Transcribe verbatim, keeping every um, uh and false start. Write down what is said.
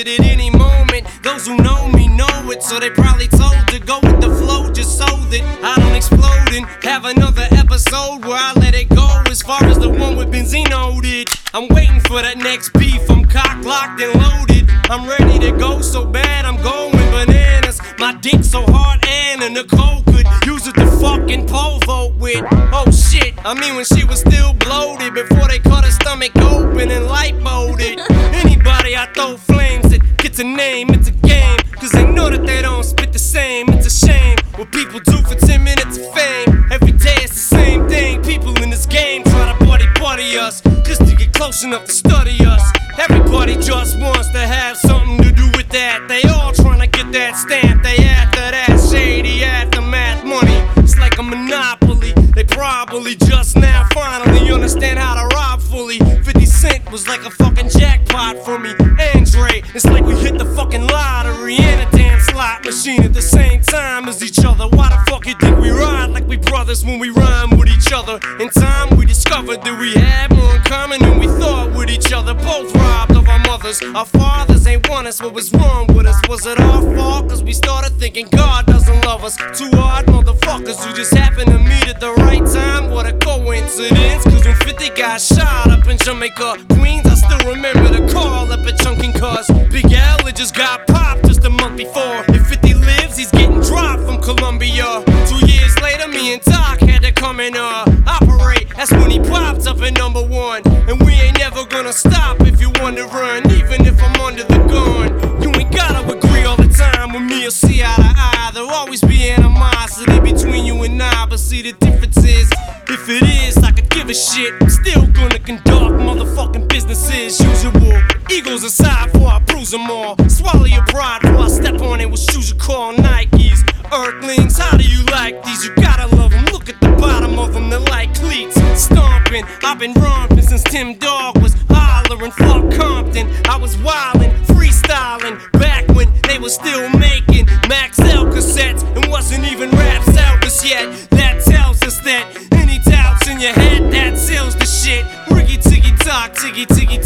it at any moment. Those who know me know it, so they probably told to go with the flow just so that I don't explode and have another episode where I let it go. As far as the one with Benzino did, I'm waiting for that next beef. I'm cock locked and loaded. I'm ready to go so bad I'm going bananas. My dick so hard Anna Nicole could use it to fucking pole vault with. Oh shit, I mean when she was still bloated before they cut her stomach open and lipoed it. Anybody I throw flames at gets a name, it's a game. Cause they know that they don't spit the same. It's a shame what people do for ten minutes of fame. Every day it's the same thing. People in this game try to buddy buddy us just to get close enough to study us. Everybody just wants to have something to do with that. They all trying to get that stamp. They after that shady aftermath money. It's like a monopoly. They probably just now finally understand how to rob fully. fifty cent was like a fucking jackpot for me. Andre, it's like we hit the fucking lottery and a damn slot machine at the same time as each other. Why the fuck you think we ride like we brothers when we rhyme with each other? In time we discovered that we had more in common than we thought with each other. Both robbed of our mothers. Our fathers ain't want us. What was wrong with us? Was it our fault? Cause we started thinking God doesn't love us. Two odd motherfuckers who just happened to meet at the right time. What a coincidence. Cause when fifty got shot up in Jamaica, Queens, I still remember the call up at Chunkin' cause Big Al had just got popped just a month before. If fifty lives, he's getting dropped from Columbia. Two years later, me and Doc had to come and uh, operate. That's when he popped up at number one. And we ain't never gonna stop if you want to run, even if I'm under the gun. You ain't gotta agree all the time with me or see eye to eye. There'll always be animosity between you and I. But see the difference is, if it is, I could give a shit. I'm still gonna conduct motherfucking business as usual. Egos aside before I bruise them all. Swallow your pride before I step on it with shoes you call Nikes. Earthlings, how do you like these? You gotta love them, look at the bottom of them, they're like cleats. Stomping, I've been romping since Tim Dog was hollering. Fuck Compton, I was wildin', freestyling back when they were still making Max L cassettes and wasn't even rap Elvis yet. That tells us that any doubts in your head, that sells the shit. Ricky Tiggy Tock, Tiggy Tiggy